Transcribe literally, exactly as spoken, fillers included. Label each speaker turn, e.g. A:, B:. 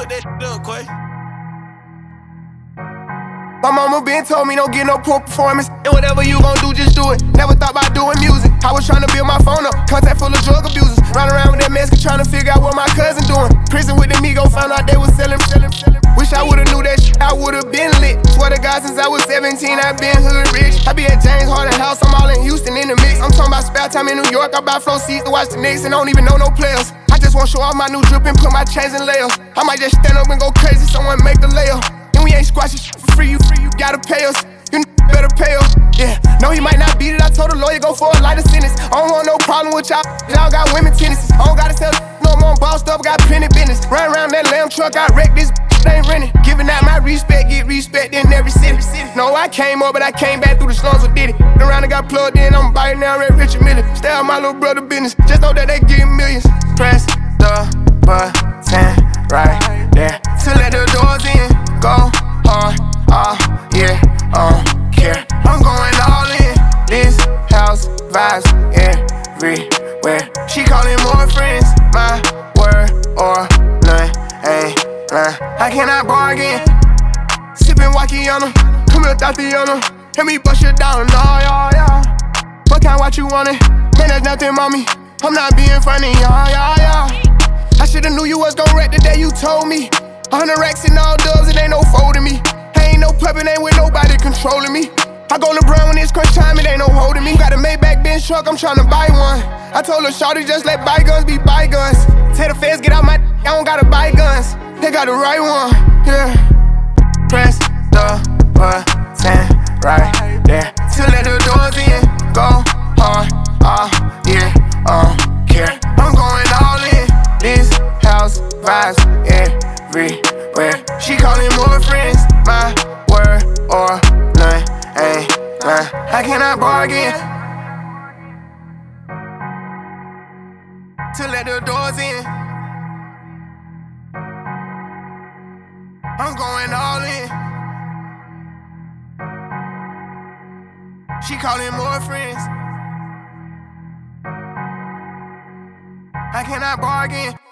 A: Fuck that shit up, Quay.
B: My mama been told me don't get no poor performance, and whatever you gon' do, just do it. Never thought about doing music. I was tryna build my phone up, contact full of drug abusers. Run around with that mask and tryna figure out what my cousin doing. Prison with the Migo, found out they was selling, selling, selling. Wish I would've knew that shit, I would've been lit. Swear to God, since I was seventeen, I been hood rich. I be at James Harden house, I'm all in Houston in the mix. I'm talking about spare time in New York, I buy flow seats to watch the Knicks and don't even know no players. I just wanna show off my new drip and put my chains in layers. I might just stand up and go crazy, someone make the layup. And we ain't squashing shit for free, you free, you gotta pay us. You better pay us. Yeah, no, he might not beat it. I told the lawyer go for a lighter sentence. I don't want no problem with y'all. Y'all got women tendencies. I don't gotta sell no more. I'm bossed up, got plenty business. Run around that lamb truck, I wrecked this. Ain't renting. Giving out my respect, get respect in every city. No, I came up, but I came back through the slums with Diddy. Around and got plugged in, I'm biting down Red Richard Miller. Stay out my little brother business. Just know that they getting millions. Press the button right there to let the doors in. Go hard, oh yeah, I don't care. I'm going all in. This house vibes everywhere. She calling more friends, my word or none. Ain't lying. I cannot bargain. Sippin' Wakiana, come here, Tatiana. Let me bust you down, nah, yeah, yeah. What kind what you want it? Man, that's nothing, mommy. I'm not being funny, yeah, yeah, yeah. I shoulda knew you was gon' wreck the day you told me. A hundred racks and all dubs, it ain't no folding me. I ain't no puppet, ain't with nobody controlling me. I go LeBron when it's crunch time, it ain't no holding me. Got a Maybach Benz truck, I'm tryna buy one. I told her, shawty, just let bygones be bygones. Tell the feds, get out my d- I don't gotta buy guns. They got the right one, yeah. Press the button right there to let the doors in. Go hard, oh yeah, I don't care. I'm going all in. This house vibes everywhere. She calling more friends, my word or none. Ain't lying. I cannot bargain to let the doors in. I'm going all in. She calling more friends. I cannot bargain.